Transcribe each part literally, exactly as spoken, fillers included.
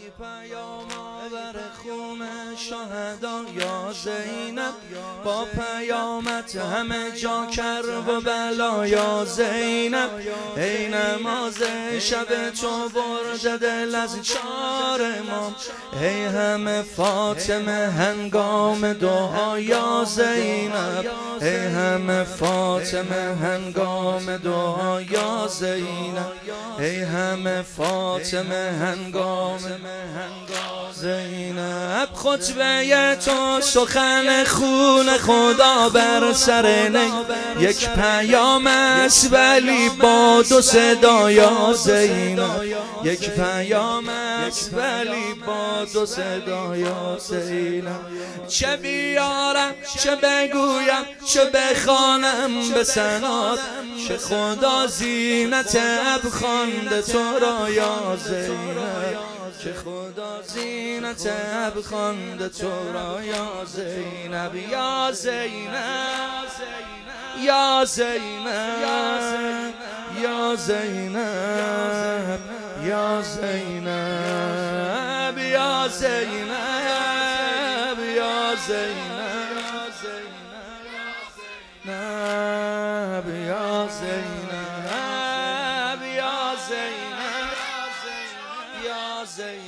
پیام آور خوم شهدا یا زینب، با پیامت همه جا کرب و بلا یا زینب. ای نماز شب تو برده دل از چار ما، ای همه فاطمه هنگام دعا یا زینب، ای همه فاطمه هنگام دعا یا زینب، ای همه فاطمه هنگام زینب. خطبه تو سخن خون خدا بر سر نی، یک پیام است ولی با دو صدا یا زینب، یک پیام است ولی با دو صدا یا زینب. چه بیارم چه بگویم چه بخوانم به ثنات، چه خدا زینت اب خوانده تو را یا زینب، چه خدا زینت اب خوانده تو را یا زینب. یا زینب یا زینب یا زینب یا زینب یا زینب یا زینب یا زینب یا زینب یا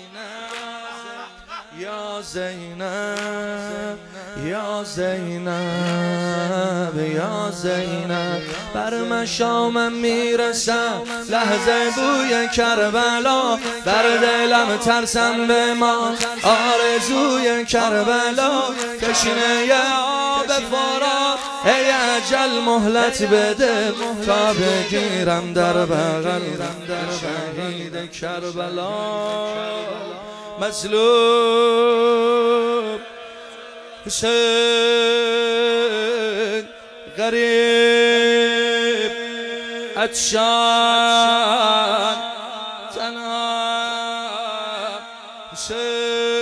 زینب یا زینب یا زینب یا زینب. بر مشامم میرسم لحظه بوی کربلا، بر دلم ترسم به ما آرزوی کربلا. تشنه آب فرات ای اجل مهلت بده، تا بگیرم در بغل شهید کربلا. مظلوم حسین غریب عطشان تنها، حسین